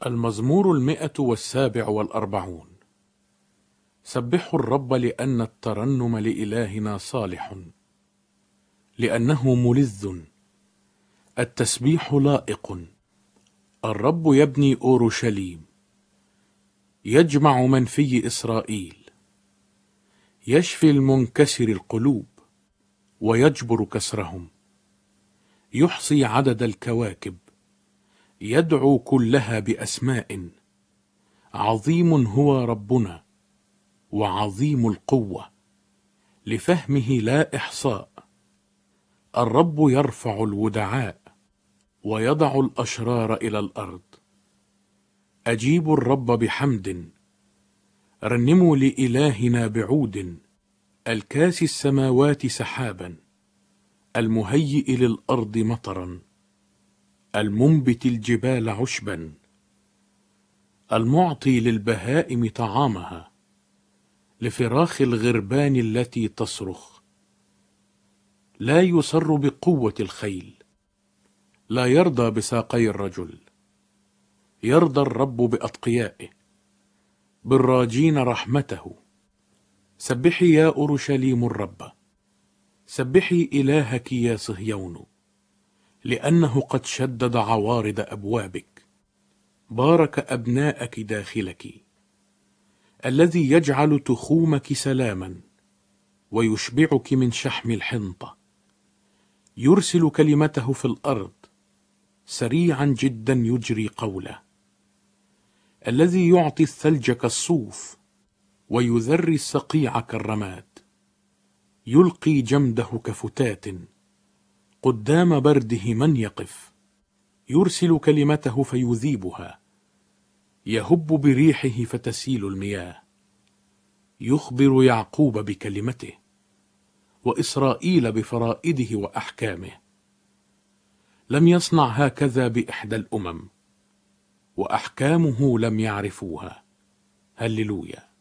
المزمور 147. سبحوا الرب لأن الترنم لإلهنا صالح، لأنه ملذ، التسبيح لائق. الرب يبني أورشليم، يجمع من في إسرائيل، يشفي المنكسر القلوب ويجبر كسرهم، يحصي عدد الكواكب، يدعو كلها بأسماء. عظيم هو ربنا وعظيم القوة، لفهمه لا إحصاء. الرب يرفع الودعاء ويضع الأشرار إلى الأرض. أجيبوا الرب بحمد، رنموا لإلهنا بعود. الكاسي السماوات سحابا، المهيئ للأرض مطرا، المنبت الجبال عشبا، المعطي للبهائم طعامها، لفراخ الغربان التي تصرخ. لا يسر بقوة الخيل، لا يرضى بساقي الرجل. يرضى الرب بأتقيائه، بالراجين رحمته. سبحي يا أورشليم الرب، سبحي إلهك يا صهيون، لأنه قد شدد عوارض أبوابك، بارك أبناءك داخلك. الذي يجعل تخومك سلاما، ويشبعك من شحم الحنطة. يرسل كلمته في الأرض، سريعا جدا يجري قوله. الذي يعطي الثلج كالصوف، ويذري الصقيع كالرماد. يلقي جمده كفتات، قدام برده من يقف. يرسل كلمته فيذيبها، يهب بريحه فتسيل المياه. يخبر يعقوب بكلمته، وإسرائيل بفرائده وأحكامه. لم يصنع هكذا بإحدى الأمم، وأحكامه لم يعرفوها. هللويا.